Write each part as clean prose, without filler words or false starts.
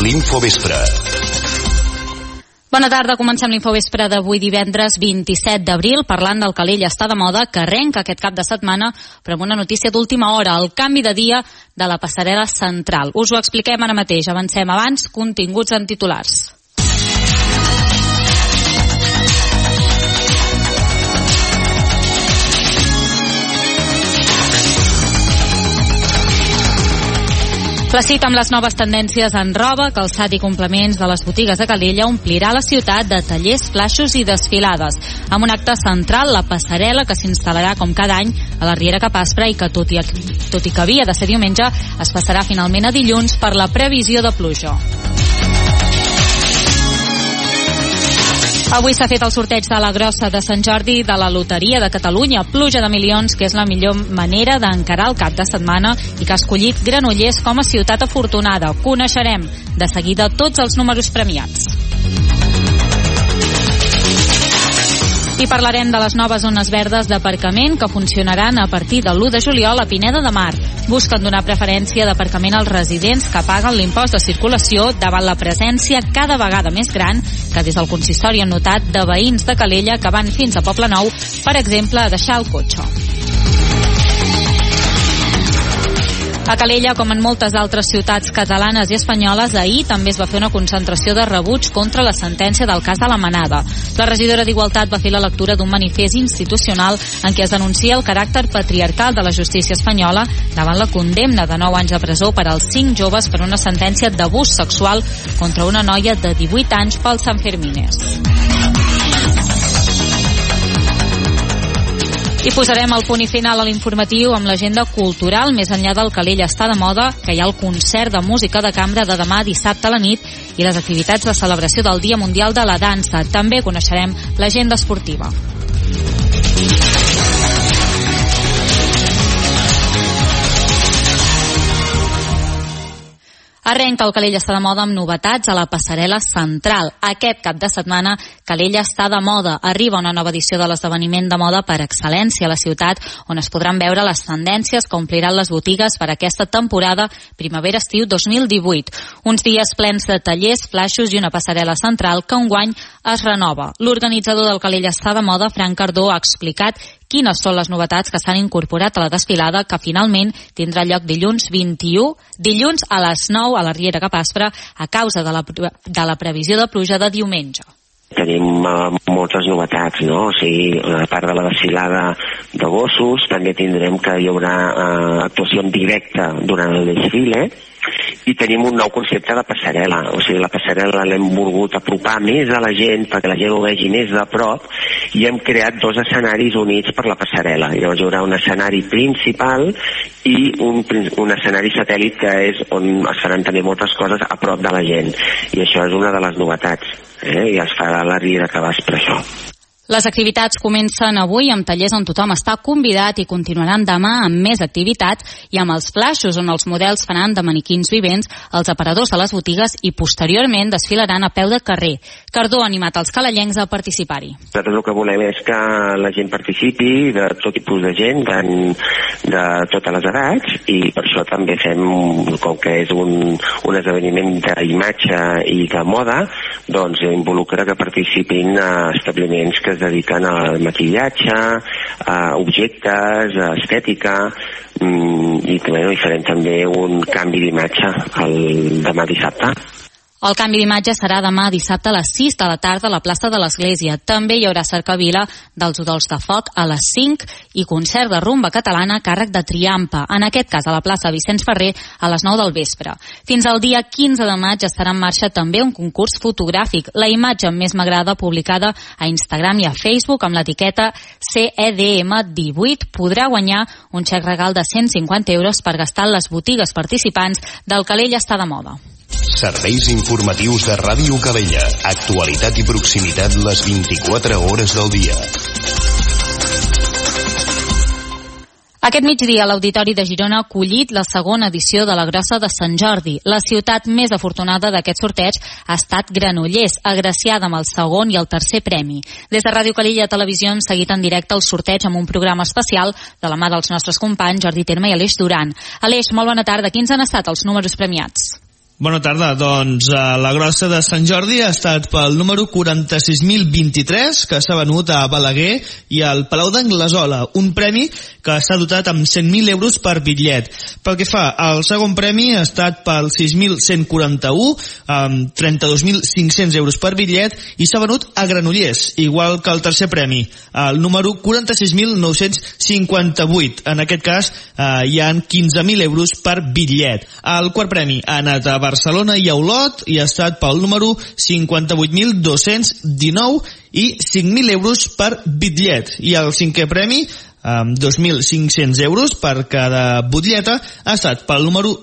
l'Infovespre. Bona tarda, comencem l'Infovespre d'avui divendres 27 d'abril parlant del Calella està de moda, que arrenca aquest cap de setmana, però amb una notícia d'última hora, el canvi de dia de la passarel·la central. Us ho expliquem ara mateix, avancem abans, continguts en titulars. La cita amb les noves tendències en roba, calçat i complements de les botigues de Calella omplirà la ciutat de tallers, flaixos i desfilades, amb un acte central, la passarel·la, que s'instal·larà com cada any a la Riera Cap Aspre i que, tot i que havia de ser diumenge, es passarà finalment a dilluns per la previsió de pluja. Avui s'ha fet el sorteig de la grossa de Sant Jordi de la Loteria de Catalunya, pluja de milions, que és la millor manera d'encarar el cap de setmana i que ha escollit Granollers com a ciutat afortunada. Coneixerem de seguida tots els números premiats. I parlarem de les noves zones verdes d'aparcament que funcionaran a partir de l'1 de juliol a Pineda de Mar. Busquen donar preferència d'aparcament als residents que paguen l'impost de circulació davant la presència cada vegada més gran que des del consistori han notat de veïns de Calella que van fins a Poblenou, per exemple, a deixar el cotxe. A Calella, com en moltes altres ciutats catalanes i espanyoles, ahir també es va fer una concentració de rebuig contra la sentència del cas de la Manada. La regidora d'Igualtat va fer la lectura d'un manifest institucional en què es denuncia el caràcter patriarcal de la justícia espanyola davant la condemna de 9 anys de presó per als 5 joves per una sentència d'abús sexual contra una noia de 18 anys pels Sanfermines. I posarem el punt i final a l'informatiu amb l'agenda cultural. Més enllà del Calella està de moda, que hi ha el concert de música de cambra de demà dissabte a la nit i les activitats de celebració del Dia Mundial de la Dansa. També coneixerem l'agenda esportiva. Arrenca el Calella està de moda amb novetats a la passarel·la central. Aquest cap de setmana, Calella està de moda. Arriba una nova edició de l'esdeveniment de moda per excel·lència a la ciutat, on es podran veure les tendències que ompliran les botigues per aquesta temporada primavera-estiu 2018. Uns dies plens de tallers, flaixos i una passarel·la central que enguany es renova. L'organitzador del Calella està de moda, Frank Cardó, ha explicat quines són les novetats que s'han incorporat a la desfilada, que finalment tindrà lloc dilluns 21, dilluns a les 9 a la Riera Cap Aspre, a causa de la previsió de pluja de diumenge. Tenim moltes novetats, no? O sigui, a part de la desfilada de gossos, també tindrem que hi haurà actuació en directe durant el desfile, i tenim un nou concepte de passarel·la. O sigui, la passarel·la l'hem volgut apropar més a la gent perquè la gent ho vegi més de prop, i hem creat 2 escenaris units per la passarel·la. Llavors hi haurà un escenari principal i un escenari satèl·lit, que és on es faran també moltes coses a prop de la gent, i això és una de les novetats, i es farà a la Riera Cap Aspre, això. Les activitats comencen avui amb tallers on tothom està convidat i continuaran demà amb més activitats i amb els flaixos, on els models faran de maniquins vivents els aparadors de les botigues i posteriorment desfilaran a peu de carrer. Cardó ha animat els calellencs a participar-hi. Nosaltres el que volem és que la gent participi, de tot tipus de gent, de totes les edats, i per això també fem, com que és un esdeveniment d'imatge i de moda, doncs involucra que participin establiments que es dediquen al maquillatge, a objectes, a estètica, i farem també un canvi d'imatge demà dissabte. El canvi d'imatge serà demà dissabte a les 6 de la tarda a la plaça de l'Església. També hi haurà cercavila dels Udols de Foc a les 5 i concert de rumba catalana a càrrec de Triampa, en aquest cas a la plaça Vicenç Ferrer a les 9 del vespre. Fins al dia 15 de maig estarà en marxa també un concurs fotogràfic. La imatge més m'agrada, publicada a Instagram i a Facebook amb l'etiqueta CEDM18, podrà guanyar un xec regal de 150 euros per gastar en les botigues participants del Calella està de moda. Serveis informatius de Ràdio Calella. Actualitat i proximitat les 24 hores del dia. Aquest migdia l'Auditori de Girona ha acollit la segona edició de la Grossa de Sant Jordi. La ciutat més afortunada d'aquest sorteig ha estat Granollers, agraciada amb el segon i el tercer premi. Des de Ràdio Calella Televisió hem seguit en directe el sorteig amb un programa especial de la mà dels nostres companys Jordi Terme i Aleix Duran. Aleix, molt bona tarda. Quins han estat els números premiats? Bona tarda. Doncs la grossa de Sant Jordi ha estat pel número 46.023, que s'ha venut a Balaguer i al Palau d'Anglesola, un premi que està dotat amb 100.000 euros per bitllet. Pel que fa, el segon premi ha estat pel 6.141, amb 32.500 euros per bitllet, i s'ha venut a Granollers, igual que el tercer premi, el número 46.958. En aquest cas hi ha 15.000 euros per bitllet. El quart premi ha anat a Barcelona i a Olot i ha estat pel número 58.219 i 5.000 euros per bitllet. I el cinquè premi, amb 2.500 euros per cada butlleta, ha estat pel número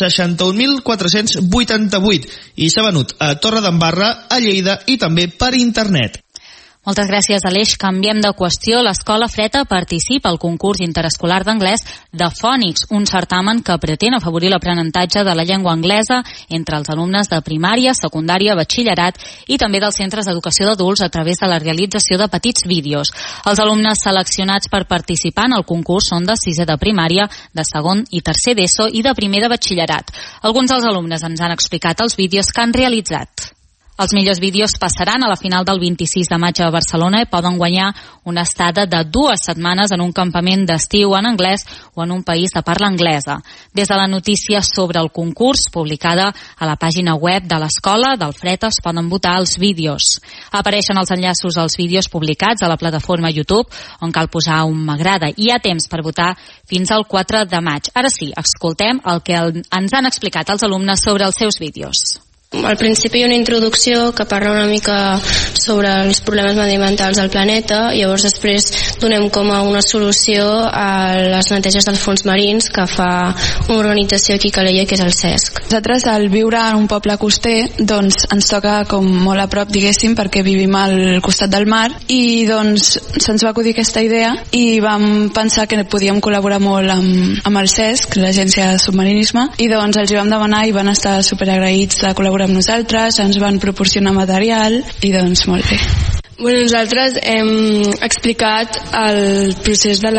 61.488 i s'ha venut a Torredembarra, a Lleida i també per internet. Moltes gràcies, Aleix. Canviem de qüestió. L'Escola Freta participa al concurs interescolar d'anglès de Fònix, un certamen que pretén afavorir l'aprenentatge de la llengua anglesa entre els alumnes de primària, secundària, batxillerat i també dels centres d'educació d'adults a través de la realització de petits vídeos. Els alumnes seleccionats per participar en el concurs són de sisè de primària, de segon i tercer d'ESO i de primer de batxillerat. Alguns dels alumnes ens han explicat els vídeos que han realitzat. Els millors vídeos passaran a la final del 26 de maig a Barcelona i poden guanyar una estada de 2 setmanes en un campament d'estiu en anglès o en un país de parla anglesa. Des de la notícia sobre el concurs, publicada a la pàgina web de l'escola del Freta, es poden votar els vídeos. Apareixen els enllaços als vídeos publicats a la plataforma YouTube, on cal posar un m'agrada. Hi ha temps per votar fins al 4 de maig. Ara sí, escoltem el que ens han explicat els alumnes sobre els seus vídeos. Al principi hi ha una introducció que parla una mica sobre els problemes mediambientals del planeta, i llavors després donem com a una solució a les neteges dels fons marins que fa una organització aquí a Calella, que és el CESC. Nosaltres, al viure en un poble coster, doncs ens toca com molt a prop, diguéssim, perquè vivim al costat del mar, i doncs se'ns va acudir aquesta idea i vam pensar que podíem col·laborar molt amb el CESC, l'Agència de Submarinisme, i doncs els hi vam demanar i van estar superagraïts de col·laborar amb nosaltres, ens van proporcionar material i doncs molt bé. Bueno, nosaltres hem explicat el procés del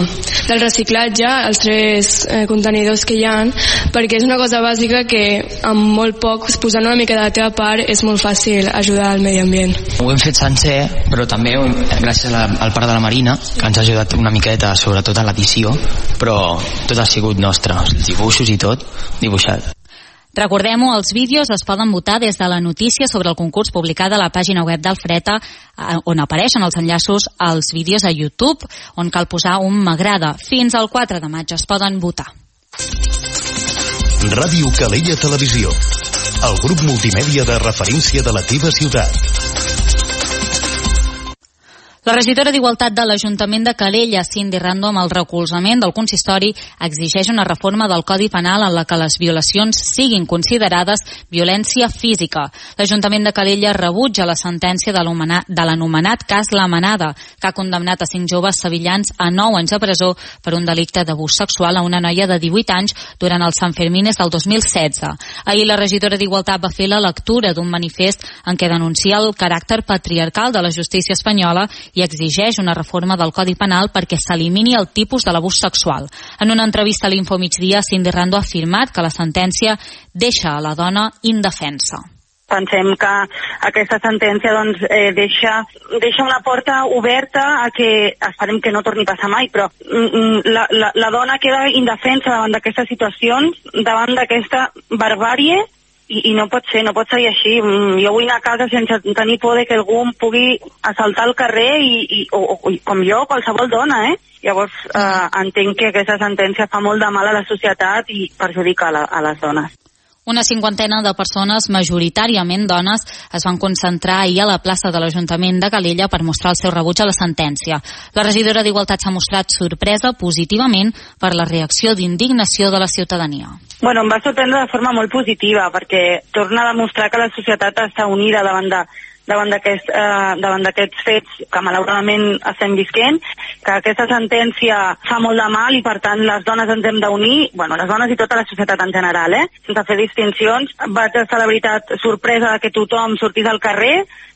reciclatge, els 3 contenidors que hi ha, perquè és una cosa bàsica que amb molt poc, posant una mica de la teva part, és molt fàcil ajudar al medi ambient. Ho hem fet sencer, però també gràcies al Parc de la Marina, que ens ha ajudat una miqueta, sobretot en l'edició, però tot ha sigut nostre, els dibuixos i tot, dibuixat. Recordem-ho, els vídeos es poden votar des de la notícia sobre el concurs publicada a la pàgina web del Freta, on apareixen els enllaços als vídeos a YouTube, on cal posar un m'agrada. Fins al 4 de maig es poden votar. Ràdio Calella Televisió, el grup multimèdia de referència de la teva ciutat. La regidora d'Igualtat de l'Ajuntament de Calella, Cindy Rando, amb el recolzament del consistori, exigeix una reforma del Codi Penal en la que les violacions siguin considerades violència física. L'Ajuntament de Calella rebutja la sentència de l'anomenat cas La Manada, que ha condemnat a 5 joves sevillans a 9 anys de presó per un delicte d'abús sexual a una noia de 18 anys durant els Sanfermines del 2016. Ahir la regidora d'Igualtat va fer la lectura d'un manifest en què denuncia el caràcter patriarcal de la justícia espanyola i exigeix una reforma del Codi Penal perquè s'elimini el tipus de l'abús sexual. En una entrevista a l'Infomigdia, Cindy Rando ha afirmat que la sentència deixa a la dona indefensa. Pensem que aquesta sentència deixa una porta oberta a que, esperem que no torni a passar mai, però la dona queda indefensa davant d'aquestes situacions, davant d'aquesta barbàrie, i no pot ser seguir així. Jo vull anar a casa sense tenir por de que algú em pugui assaltar al carrer o com jo, qualsevol dona, Llavors entenc que aquesta sentència fa molt de mal a la societat i perjudica a les dones. Una 50ena de persones, majoritàriament dones, es van concentrar ahir a la plaça de l'Ajuntament de Calella per mostrar el seu rebuig a la sentència. La regidora d'Igualtat s'ha mostrat sorpresa positivament per la reacció d'indignació de la ciutadania. Bueno, em va sorprendre de forma molt positiva, perquè torna a demostrar que la societat està unida davant d'aquests fets que malauradament estem visquent, que aquesta sentència fa molt de mal i per tant les dones ens hem d'unir, les dones i tota la societat en general, sense fer distincions. Vaig estar de veritat sorpresa que tothom sortís al carrer,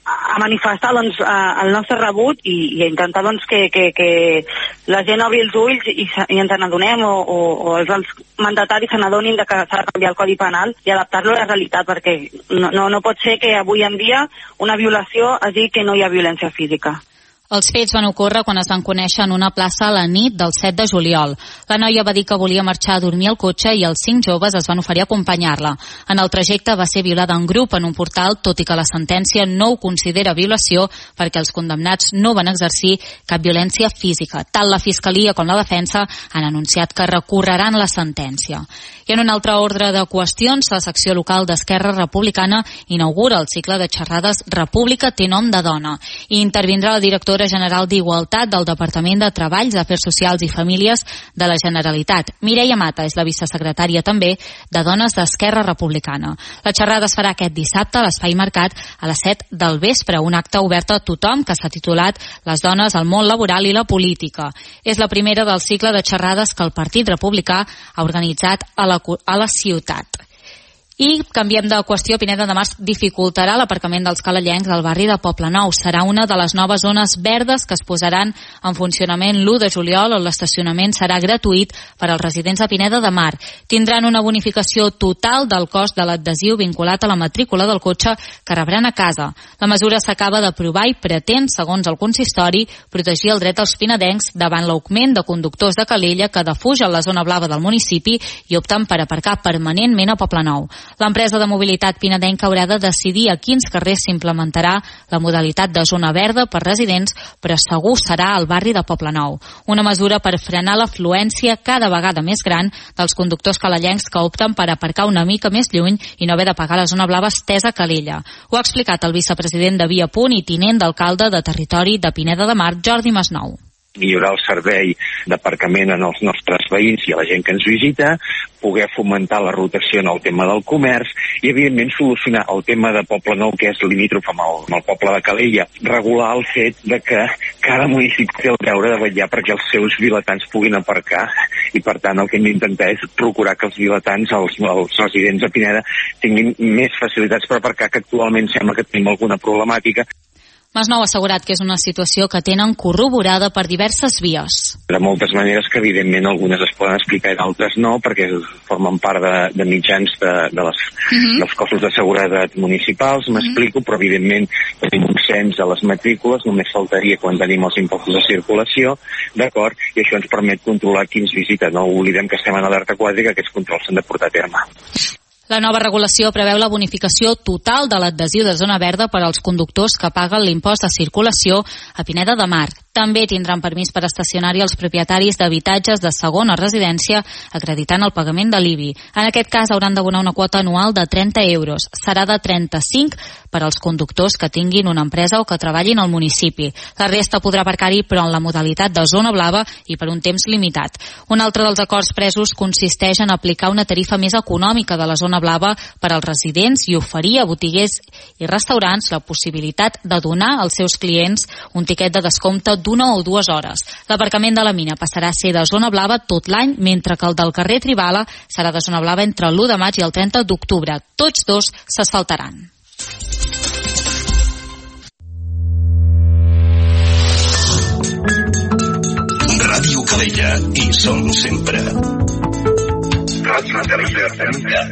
a manifestar doncs, el nostre rebut i a intentar doncs, que la gent obri els ulls i ens n'adonem o els mandataris se n'adonin que s'ha de canviar el Codi Penal i adaptar-lo a la realitat, perquè no pot ser que avui en dia una violació es digui que no hi ha violència física. Els fets van ocórrer quan es van conèixer en una plaça a la nit del 7 de juliol. La noia va dir que volia marxar a dormir al cotxe i els 5 joves es van oferir a acompanyar-la. En el trajecte va ser violada en grup en un portal, tot i que la sentència no ho considera violació perquè els condemnats no van exercir cap violència física. Tant la Fiscalia com la defensa han anunciat que recorreran la sentència. I en un altre ordre de qüestions, la secció local d'Esquerra Republicana inaugura el cicle de xerrades República té nom de dona i intervindrà la directora general d'Igualtat del Departament de Treballs, Afers Socials i Famílies de la Generalitat. Mireia Mata és la vicesecretària també de Dones d'Esquerra Republicana. La xerrada es farà aquest dissabte a l'Espai Mercat a les 7 del vespre, un acte obert a tothom que s'ha titulat Les dones al món laboral i la política. És la primera del cicle de xerrades que el Partit Republicà ha organitzat a la ciutat. I canviem de qüestió. Pineda de Mar dificultarà l'aparcament dels calellencs al barri de Poblenou. Serà una de les noves zones verdes que es posaran en funcionament l'1 de juliol, on l'estacionament serà gratuït per als residents de Pineda de Mar. Tindran una bonificació total del cost de l'adhesiu vinculat a la matrícula del cotxe que rebran a casa. La mesura s'acaba d'aprovar i pretén, segons el consistori, protegir el dret dels pinedencs davant l'augment de conductors de Calella que defugen la zona blava del municipi i opten per aparcar permanentment a Poblenou. L'empresa de mobilitat pinedenca haurà de decidir a quins carrers s'implementarà la modalitat de zona verda per residents, però segur serà al barri de Poblenou. Una mesura per frenar l'afluència cada vegada més gran dels conductors calellencs que opten per aparcar una mica més lluny i no haver de pagar la zona blava estesa a Calella. Ho ha explicat el vicepresident de Via Punt i tinent d'alcalde de territori de Pineda de Mar, Jordi Masnou. Millorar el servei d'aparcament en els nostres veïns i a la gent que ens visita, poder fomentar la rotació en el tema del comerç i, evidentment, solucionar el tema de Poblenou, que és limítrof amb el poble de Calella. Regular el fet de que cada municipi té el deure de vetllar perquè els seus vilatans puguin aparcar i, per tant, el que hem d'intentar és procurar que els vilatans, els residents de Pineda, tinguin més facilitats per aparcar, que actualment sembla que tenim alguna problemàtica. Masnou ha assegurat que és una situació que tenen corroborada per diverses vies. De moltes maneres que, evidentment, algunes es poden explicar i d'altres no, perquè formen part de mitjans dels cossos de seguretat municipals, m'explico, però, evidentment, tenim un cens de les matrícules, només faltaria quan tenim els impostos de circulació, d'acord? I això ens permet controlar qui ens visita. No oblidem que estem en alerta quadri, que aquests controls s'han de portar a terme. La nova regulació preveu la bonificació total de l'adhesiu de zona verda per als conductors que paguen l'impost de circulació a Pineda de Mar. També tindran permís per estacionar-hi els propietaris d'habitatges de segona residència acreditant el pagament de l'IBI. En aquest cas hauran d'abonar una quota anual de 30 euros. Serà de 35 per als conductors que tinguin una empresa o que treballin al municipi. La resta podrà aparcar-hi, però en la modalitat de zona blava i per un temps limitat. Un altre dels acords presos consisteix en aplicar una tarifa més econòmica de la zona blava per als residents i oferir a botiguers i restaurants la possibilitat de donar als seus clients un tiquet de descompte d'1 o 2 hores. L'aparcament de la mina passarà a ser de zona blava tot l'any, mentre que el del carrer Tribala serà de zona blava entre l'1 de maig i el 30 d'octubre. Tots dos s'asfaltaran. Ràdio Calella, hi som sempre. Ràdio Calella.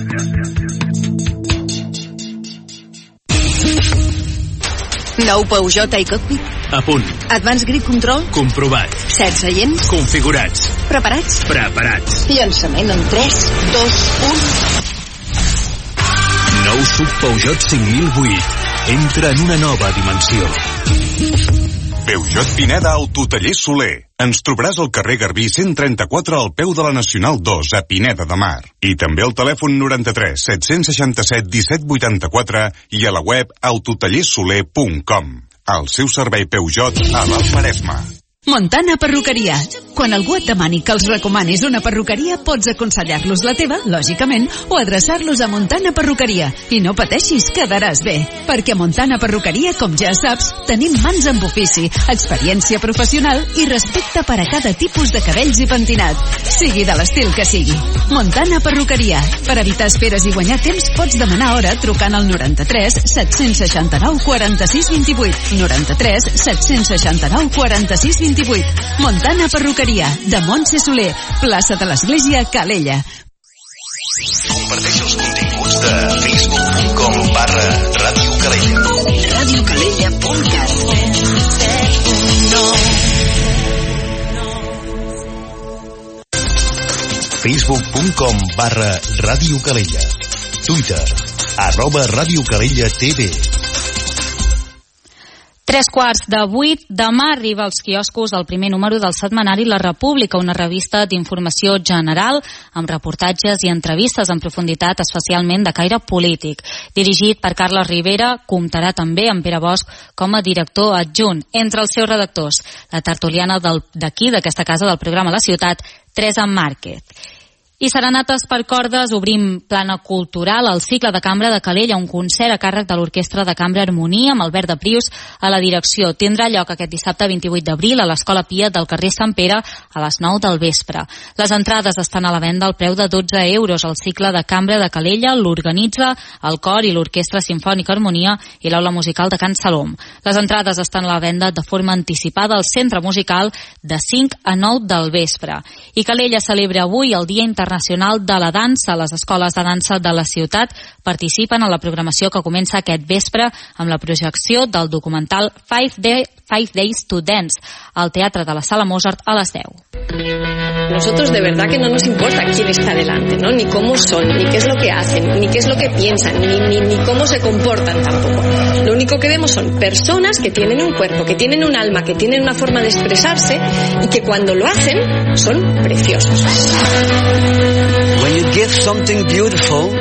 Nou Peugeot iCockpit? A punt. Advanced Grip Control? Comprovat. 7 seients? Configurats. Preparats? Preparats. Llançament en 3, 2, 1... Nou SUV Peugeot 5008. Entra en una nova dimensió. Peugeot Pineda Autotaller Soler. Ens trobaràs al carrer Garbí 134 al peu de la Nacional 2 a Pineda de Mar. I també al telèfon 93 767 1784 i a la web autotallersoler.com. El seu servei Peugeot a l'Alt Maresme. Montana Perruqueria. Quan algú et demani que els recomanis una perruqueria, pots aconsellar-los la teva, lògicament, o adreçar-los a Montana Perruqueria. I no pateixis, quedaràs bé. Perquè a Montana Perruqueria, com ja saps, tenim mans amb ofici, experiència professional i respecte per a cada tipus de cabells i pentinat. Sigui de l'estil que sigui. Montana Perruqueria. Per evitar esperes i guanyar temps, pots demanar hora trucant al 93 769 46 28. 93 769 46 28. Montana Perruqueria, de Montse Soler, plaça de l'Església, Calella. Comparteix els continguts de facebook.com/Ràdio Calella. radiocalella.cat. facebook.com/Ràdio Calella. Twitter, @Ràdio Calella TV. 7:45. Demà arriba als quioscos el primer número del setmanari La República, una revista d'informació general amb reportatges i entrevistes en profunditat, especialment de caire polític. Dirigit per Carles Rivera, comptarà també amb Pere Bosch com a director adjunt. Entre els seus redactors, la tertuliana d'aquí, d'aquesta casa del programa La Ciutat, Teresa Márquez. I serenates per cordes, obrim plana cultural al cicle de cambra de Calella, un concert a càrrec de l'Orquestra de Cambra Harmonia amb Albert de Prius a la direcció. Tindrà lloc aquest dissabte 28 d'abril a l'Escola Pia del carrer Sant Pere a les 9 del vespre. Les entrades estan a la venda al preu de 12 euros. El cicle de cambra de Calella l'organitza el cor i l'Orquestra Simfònica Harmonia i l'Aula Musical de Can Salom. Les entrades estan a la venda de forma anticipada al Centre Musical de 5 a 9 del vespre. I Calella celebra avui el Dia Internacional de la Dansa. Les escoles de dansa de la ciutat participen en la programació que comença aquest vespre amb la projecció del documental 5 Days to Dance al Teatre de la Sala Mozart a les 10. Nosotros de verdad que no nos importa quién está delante, ¿no? Ni cómo son, ni qué es lo que hacen, ni qué es lo que piensan, ni cómo se comportan tampoco. Lo único que vemos son personas que tienen un cuerpo, que tienen un alma, que tienen una forma de expresarse y que cuando lo hacen son preciosos. When you give something beautiful,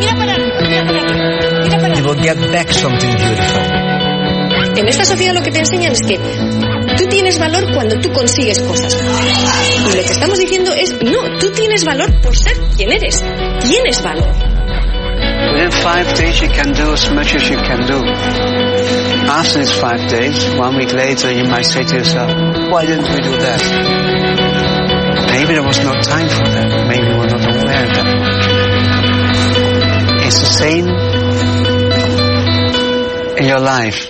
you will get back something beautiful. En esta sociedad lo que te enseñan es que tú tienes valor cuando tú consigues cosas. Y lo que estamos diciendo es, no, tú tienes valor por ser quien eres. Tienes valor. Within 5 days you can do as much as you can do. After these 5 days, 1 week later, you might say to yourself, why didn't we do that? Maybe there was no time for that. Maybe we were not aware that much. It's the same in your life.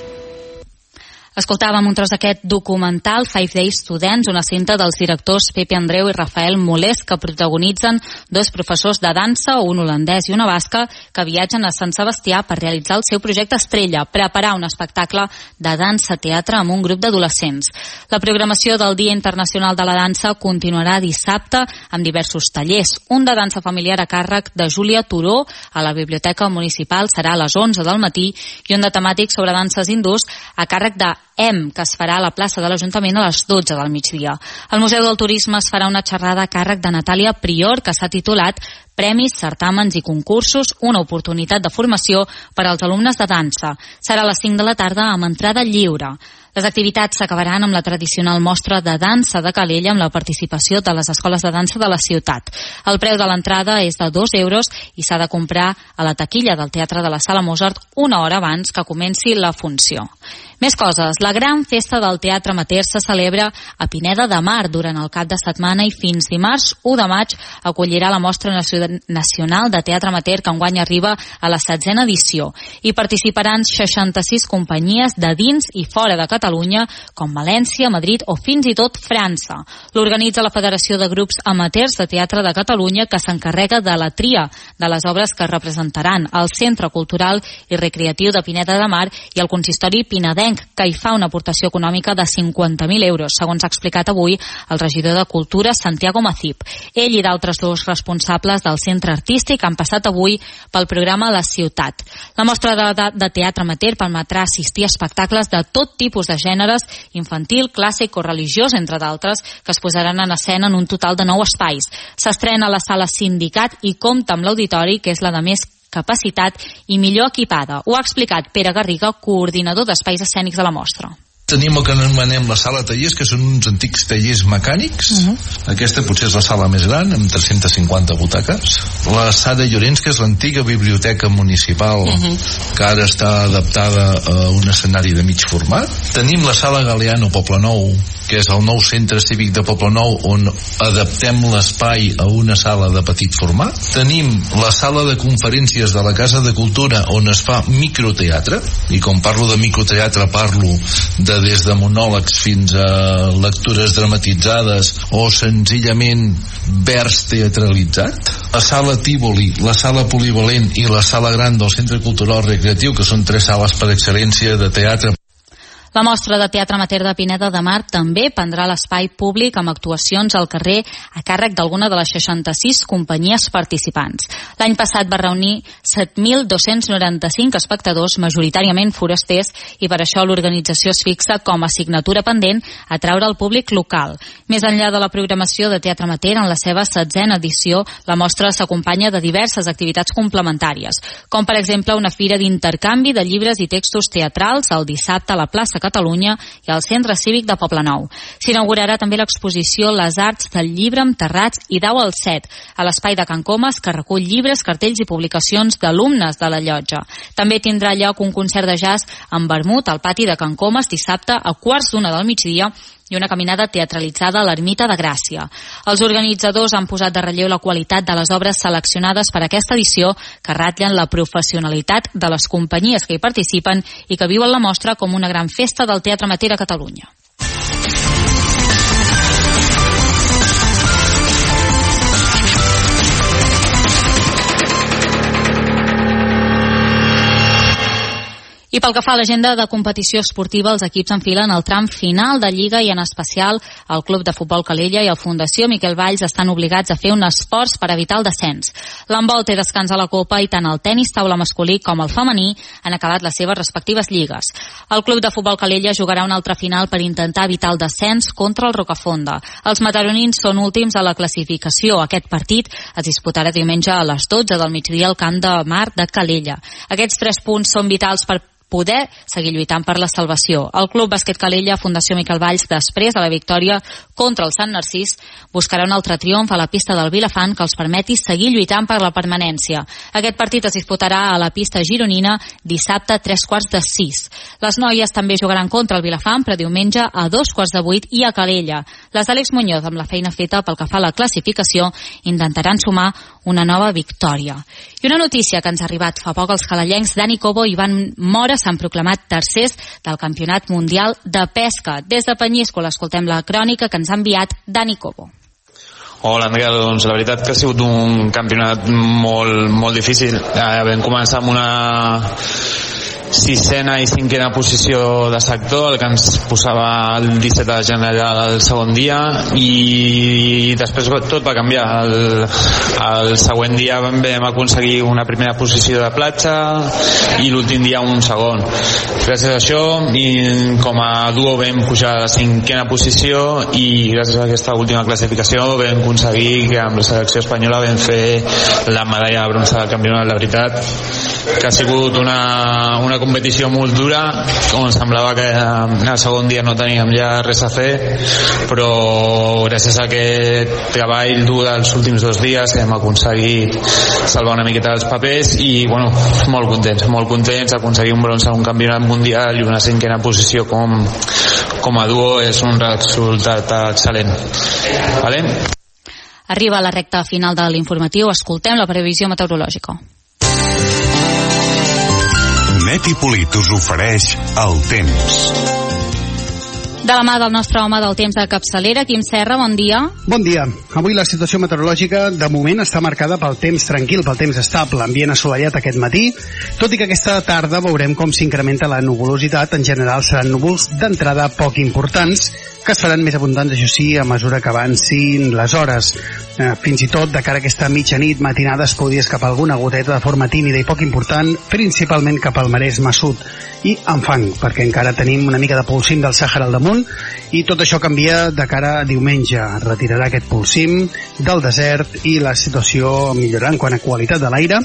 Escoltàvem un tros d'aquest documental 5 Days to Dance, una cinta dels directors Pepe Andreu i Rafael Molés que protagonitzen dos professors de dansa, un holandès i una basca, que viatgen a Sant Sebastià per realitzar el seu projecte estrella, preparar un espectacle de dansa-teatre amb un grup d'adolescents. La programació del Dia Internacional de la Dansa continuarà dissabte amb diversos tallers. Un de dansa familiar a càrrec de Júlia Turó a la Biblioteca Municipal serà a les 11 del matí i un de temàtic sobre danses hindús a càrrec de que es farà a la plaça de l'Ajuntament a les 12 del migdia. Al Museu del Turisme es farà una xerrada a càrrec de Natàlia Prior que s'ha titulat Premis, certàmens i concursos, una oportunitat de formació per als alumnes de dansa. Serà a les 5 de la tarda amb entrada lliure. Les activitats s'acabaran amb la tradicional mostra de dansa de Calella amb la participació de les escoles de dansa de la ciutat. El preu de l'entrada és de 2 euros i s'ha de comprar a la taquilla del Teatre de la Sala Mozart una hora abans que comenci la funció. Més coses. La gran festa del Teatre Amateur se celebra a Pineda de Mar durant el cap de setmana i fins dimarts 1 de maig acollirà la Mostra Nacional de Teatre Amateur que enguany arriba a la 16a edició. Hi participaran 66 companyies de dins i fora de Catalunya, com València, Madrid o fins i tot França. L'organitza la Federació de Grups Amateurs de Teatre de Catalunya, que s'encarrega de la tria de les obres que representaran al Centre Cultural i Recreatiu de Pineda de Mar i el Consistori Pinedenc, que hi fa una aportació econòmica de 50.000 euros, segons ha explicat avui el regidor de Cultura, Santiago Macip. Ell i d'altres dos responsables del centre artístic han passat avui pel programa La Ciutat. La mostra de teatre amateur permetrà assistir a espectacles de tot tipus de gèneres, infantil, clàssic o religiós, entre d'altres, que es posaran en escena en un total de 9 espais. S'estrena a la sala Sindicat i compta amb l'auditori, que és la de més capacitat i millor equipada. Ho ha explicat Pere Garriga, coordinador d'espais escènics de la mostra. Tenim el que anomenem la sala tallers, que són uns antics tallers mecànics. Aquesta potser és la sala més gran, amb 350 butaques. La Sala Llorenç, que és l'antiga biblioteca municipal, que ara està adaptada a un escenari de mig format. Tenim la Sala Galeano Poblenou, que és el nou centre cívic de Poblenou, on adaptem l'espai a una sala de petit format. Tenim la sala de conferències de la Casa de Cultura, on es fa microteatre, i quan parlo de microteatre parlo de des de monòlegs fins a lectures dramatitzades o senzillament vers teatralitzat. La sala Tívoli, la sala polivalent i la sala gran del Centre Cultural Recreatiu, que són 3 sales per excel·lència de teatre. La mostra de teatre amateur de Pineda de Mar també prendrà l'espai públic amb actuacions al carrer a càrrec d'alguna de les 66 companyies participants. L'any passat va reunir 7.295 espectadors, majoritàriament forasters, i per això l'organització es fixa com a assignatura pendent atraure el públic local. Més enllà de la programació de teatre amateur, en la seva 16a edició, la mostra s'acompanya de diverses activitats complementàries, com per exemple una fira d'intercanvi de llibres i textos teatrals el dissabte a la plaça Catalunya i al Centre Cívic de Poblenou. S'inaugurarà també l'exposició Les Arts del Llibre amb Terrats i Dau al Set, a l'espai de Can Comas, que recull llibres, cartells i publicacions d'alumnes de la llotja. També tindrà lloc un concert de jazz amb vermut al pati de Can Comas dissabte a 12:15 del migdia i una caminada teatralitzada a l'Ermita de Gràcia. Els organitzadors han posat de relleu la qualitat de les obres seleccionades per aquesta edició, que ratllen la professionalitat de les companyies que hi participen i que viuen la mostra com una gran festa del teatre amateur a Catalunya. I pel que fa a l'agenda de competició esportiva, els equips enfilen el tram final de Lliga i en especial el Club de Futbol Calella i el Fundació Miquel Valls estan obligats a fer un esforç per evitar el descens. L'handbol té descans a la Copa i tant el tenis taula masculí com el femení han acabat les seves respectives lligues. El Club de Futbol Calella jugarà una altra final per intentar evitar el descens contra el Rocafonda. Els mataronins són últims a la classificació. Aquest partit es disputarà diumenge a les 12 del migdia al Camp de Mar de Calella. Aquests 3 punts són vitals per poder seguir lluitant per la salvació. El Club Bàsquet Calella, Fundació Miquel Valls, després de la victòria contra el Sant Narcís, buscarà un altre triomf a la pista del Vilafant que els permeti seguir lluitant per la permanència. Aquest partit es disputarà a la pista gironina dissabte a 3:45. Les noies també jugaran contra el Vilafant, però diumenge a 2:15 i a Calella. Les d'Àlex Muñoz, amb la feina feta pel que fa a la classificació, intentaran sumar una nova victòria. I una notícia que ens ha arribat fa poc: els calellencs Dani Cobo i Ivan Mora s'han proclamat tercers del Campionat Mundial de Pesca. Des de Penyíscola escoltem la crònica que ens ha enviat Dani Cobo. Hola, Andrea, doncs la veritat que ha sigut un campionat molt difícil. Vam començar amb una 6a i 5a posició de sector, el que ens posava el 17 de general el segon dia, i després tot va canviar. El següent dia vam aconseguir una primera posició de platja i l'últim dia un segon. Gràcies a això, i com a duo vam pujar a la 5a posició, i gràcies a aquesta última classificació vam aconseguir que amb la selecció espanyola vam fer la medalla de bronze del campionat. La veritat que ha sigut una competició molt dura, on semblava que el segon dia no teníem ja res a fer, però gràcies a aquest treball dur dels últims 2 dies hem aconseguit salvar una miqueta els papers i bueno, molt contents aconseguir un bronze a un campionat mundial i una 5a posició com a duo és un resultat excel·lent. Vale? Arriba la recta final de l'informatiu, escoltem la previsió meteorològica. Neti Polit us ofereix el temps. De la mà del nostre home del temps de capçalera, Quim Serra, bon dia. Bon dia. Avui la situació meteorològica de moment està marcada pel temps tranquil, pel temps estable, ambient assolellat aquest matí, tot i que aquesta tarda veurem com s'incrementa la nuvolositat. En general seran núvols d'entrada poc importants, que seran més abundants, això sí, a mesura que avancin les hores. Fins i tot, de cara a aquesta mitjanit matinada, es podria escapar alguna goteta de forma tímida i poc important, principalment cap al Maresme Sud i en fang, perquè encara tenim una mica de polsim del Sàhara al damunt, i tot això canvia de cara a diumenge. Retirarà aquest polsim del desert i la situació millorarà en quant a qualitat de l'aire,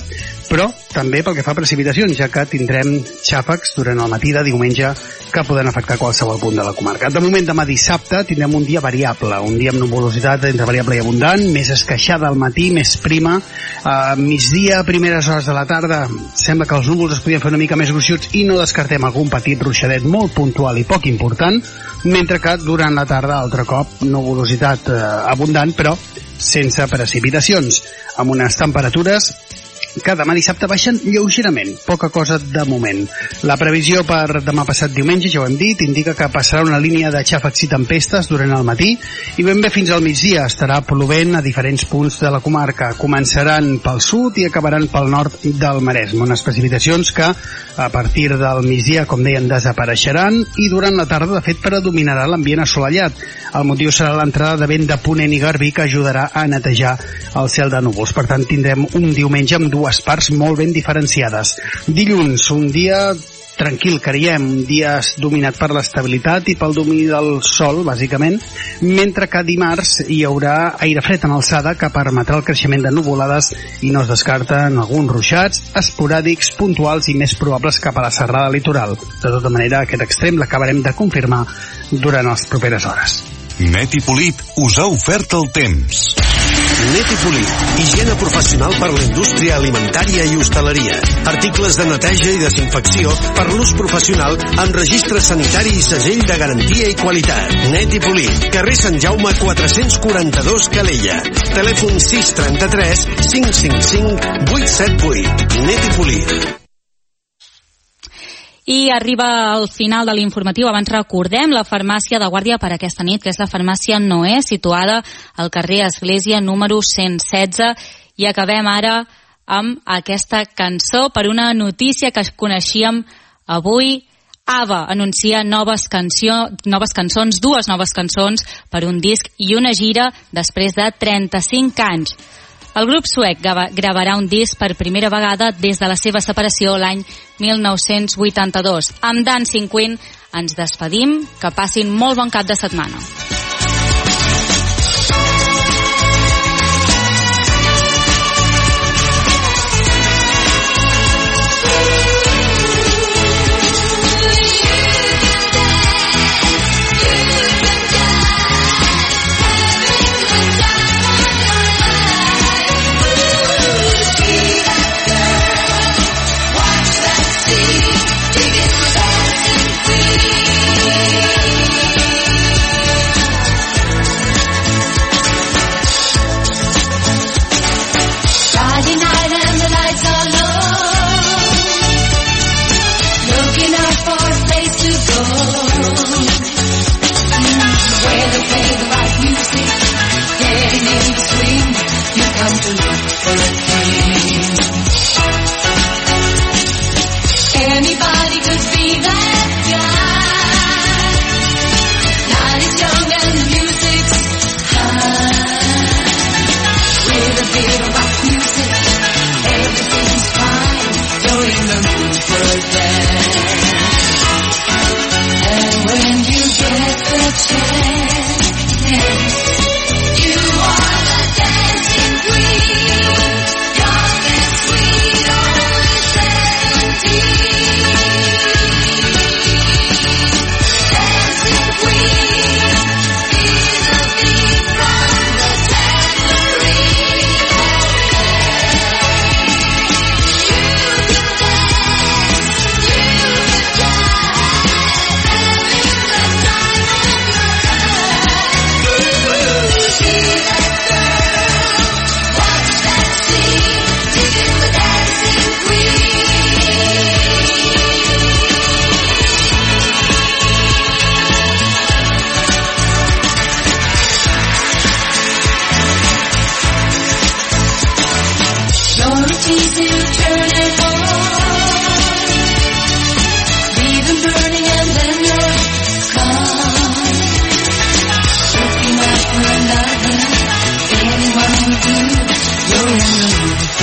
però també pel que fa a precipitacions, ja que tindrem xàfecs durant el matí de diumenge que poden afectar qualsevol punt de la comarca. De moment, demà dissabte tindrem un dia variable, un dia amb nuvolositat entre variable i abundant, més esqueixada al matí, més prima, migdia, primeres hores de la tarda, sembla que els núvols es podien fer una mica més gruixuts i no descartem algun petit ruixadet molt puntual i poc important, mentre que durant la tarda, altre cop, nuvolositat abundant, però sense precipitacions, amb unes temperatures que demà dissabte baixen lleugerament, poca cosa de moment. La previsió per demà passat diumenge, ja ho hem dit, indica que passarà una línia de xàfecs i tempestes durant el matí i ben bé fins al migdia estarà plovent a diferents punts de la comarca. Començaran pel sud i acabaran pel nord del Maresme. Unes precipitacions que a partir del migdia, com deien, desapareixeran i durant la tarda, de fet, predominarà l'ambient assolellat. El motiu serà l'entrada de vent de ponent i garbí que ajudarà a netejar el cel de núvols. Per tant, tindrem un diumenge amb dues parts molt ben diferenciades. Dilluns, un dia tranquil, creiem, un dia dominat per l'estabilitat i pel domini del sol, bàsicament, mentre que dimarts hi haurà aire fred en alçada que permetrà el creixement de nuvolades i no es descarten alguns ruixats esporàdics, puntuals i més probables cap a la serrada litoral. De tota manera, aquest extrem l'acabarem de confirmar durant les properes hores. Net i Polit us ha ofert el temps. Net i Polit, higiene professional per la indústria alimentària i hostaleria. Articles de neteja i desinfecció per l'ús professional amb registre sanitari i segell de garantia i qualitat. Net i Polit, carrer Sant Jaume 442 Calella. Telèfon 633 555 878. Net i Polit. I arriba al final de l'informatiu. Abans recordem la farmàcia de guàrdia per aquesta nit, que és la farmàcia Noé, situada al carrer Església número 116. I acabem ara amb aquesta cançó per una notícia que coneixíem avui. ABBA anuncia dues noves cançons per un disc i una gira després de 35 anys. El grup suec gravarà un disc per primera vegada des de la seva separació l'any 1982. Amb Dancing Queen ens despedim. Que passin molt bon cap de setmana. Anybody could be that guy. Night is young and the music's high. With a bit of rock music, everything's fine. You're in the mood for a dance. And when you get the chance, you are the dancing queen. Young and sweet, only 17.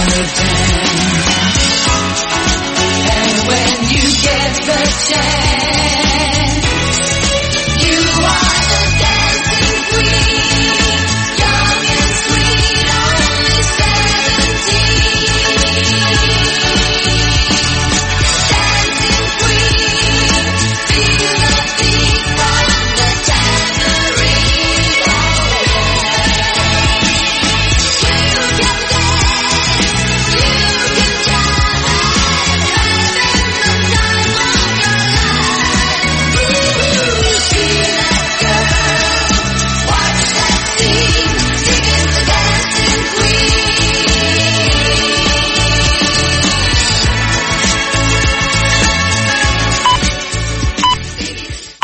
And when you get the chance,